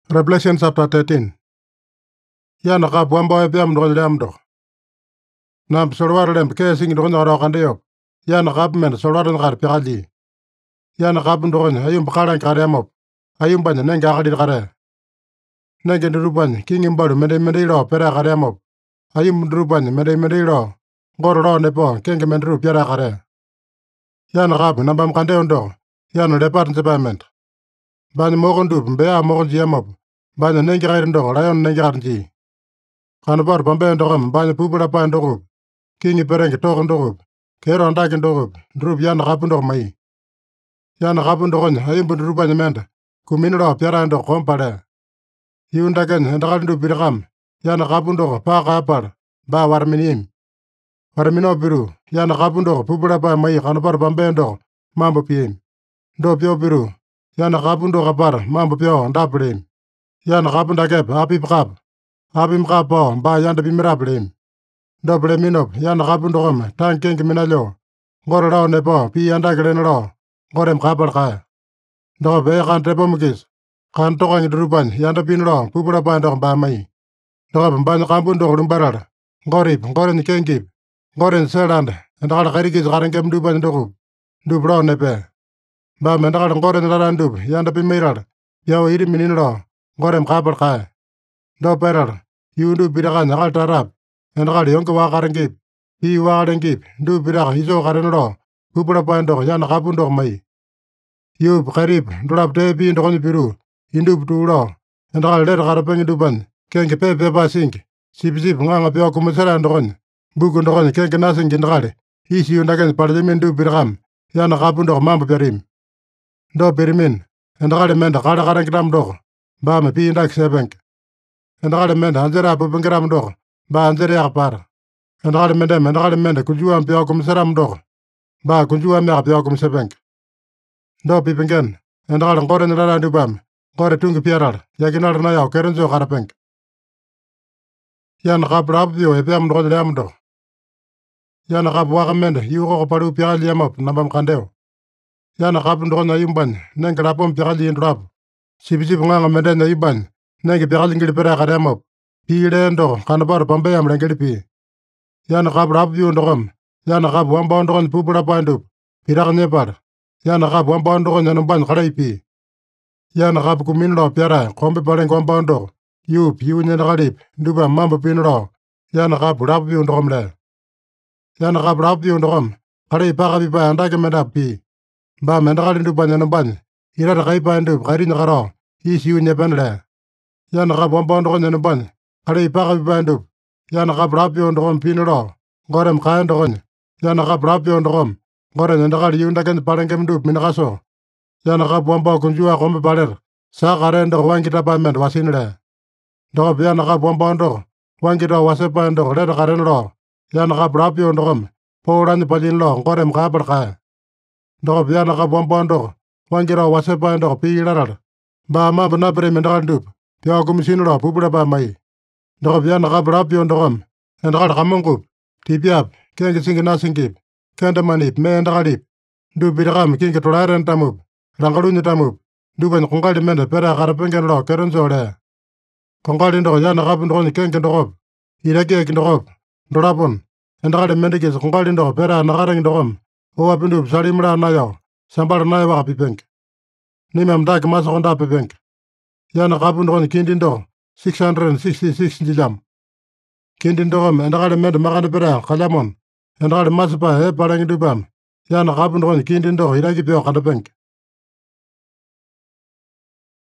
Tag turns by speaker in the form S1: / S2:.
S1: Revelation chapter 13. Yana ka buamba epiam do lamdo. Nam solwar lem ke sing do ngoro kande yop. Yana ka men solwar ngar piali. Yana ka do ayum bakaran karemop. Ayum ban nenga kadi kare. Nenge ruban king imbaru mede ro pera karemop. Ayum ruban mede ro. Goro ro nepo kenge men ru pera kare. Yana ka nambam kande ondo. Yana department. Ban mogondu mbea mogon jiamop. Ban nenga kare ndo rayon nenga kare. Kanabar bambe ndogam banya pupura pa ndogub. Kingi perenge toko ndogub. Kero andake ndogub. Drub yana kapu ndog mai. Yana kapu ndogonya ayumbu drubanya menda. Kuminuro piara ndog kompare. Yundaken ndakalndu birakam. Yana kapu ndog pa kapar. Ba warminim. Warmino biru. Yana kapu ndog pupura pa mai kanabar bambe ndog. Mambo piem. Do pio biru. Yana kapu ndog apar. Mambo pio ndaplim. Yana kapu ndakep api pakap. Abim kapo ba yanda bimirablem. Doble minop yana kapu ndogam tan keng minalo. Ngoro rao nepo pi yanda grenro. Ngorem kapal kaya. Dogo be kan tepo mugis. Kan tokang druban yanda pinro pupura pa ndog ba mai. Dogo banyo kampu ndog lumbarar. Ngoren kengip. Ngoren seland. Ndakal karikis karengem duban ndogub. Dubro nepe. Ba mendakal ngoren larandub yanda pimirar. Yao iri mininro. Ngorem kapal kaya. Do perar. Yundu bidaka nakal tarap. Endakal yonke wakarengip. Pi wakarengip. Du bidaka iso karenro. Pupura pa ndog yana kapu ndog mai. Yub karip. Ndurap te pi ndogonyi piru. Indub tuuro. Endakal led karapengi duban. Kenke pepe pa sink. Sip nganga pio kumusera ndogonyi. Buku ndogonyi kenke nasingi ndakale. Isi yundaken parlimin du bidakam. Yana kapu ndog mambo perim. Do perimin. Endakal menda kala karengitam ndog. Bame pi indak sepenk. Endakal menda anjera pupengiram ndog. Ba anjere yakpar. Endakal menda kunjuam pio kumiseram ndog. Ba kunjuam yak pio kumisepenk. Do pipengen. Endakal ngoren larandubam. Ngore tungi piarar. Yakinar na yao kerenzo karapenk. Yana kap rapio epiam ndog liam ndog. Yana kap wakamenda yuko paru piali yamop nambam kandeo. Yana kap ndog na yumban. Neng rapom piali ndrap. Sip nganga menda na yumban. Neng piali ngili pera karemop. Pile ndog kanabar pambe yam lengeli pi. Yana kap rapio ndogam. Yana kap wamba ndogon pupura pa ndub. Pirak nyepar. Yana kap wamba ndogon yanumban karay pi. Yana kap kuminro piara kombe pareng wamba ndog. Yup yunya nakalip. Nduba mambo pinro. Yana kap rapio ndogam le. Yana kap rapio ndogam. Karay pakapi pa andake mendap pi. Ba mendakali nduban yanumban. Irata kaipa ndub kari nyakaro. Isi yunya penle. Yana kap wamba ndogon yanumban. Karay pakapi pa ndub. Yana kap rapio ndogam pinro. Ngorem kaya ndogon. Yana kap rapio ndogam. Ngorem endakali yundaken parengem ndub minakaso. Yana kap wamba kunjua kombe paler. Sakare ndog wangita pa mend wasinle. Dogo yana kap wamba ndog. Wangita wasepa ndog leda karenro. Yana kap rapio ndogam. Pouranyi palinlo ngorem kapar kaya. Dogo yana kap wamba ndog. Wangita wasepa ndog pi ilarar. Ba mab napre mendakal ndub. Pio kumisinro pupura pa mai. Dogo yana kap rapio ndogam. Endakal kamungup. Tipiap. Kengi singi nasingip. Kenda manip me endakalip. Du bidakam kingi tularen tamup. Rangalunya tamup. Duban kongali menda pera karapengen lo kerenzo le. Kongali ndog yana kap ndogoni kengi ndogop. Irake ndogop. Ndorapon. Endakal mendikis kongali ndog pera nakareng ndogom. Owa pindup salimra nayo. Sambal nayo waka pipenk. Nimam dak masakonda pipenk. Yana kap ndogoni kindi ndog. 666 njijam. Kindi ndogom endakal menda makane pera kalamon. Endakal masapa parang dubam. Yana kap ndogoni kindi ndog iraki pio kadapenk.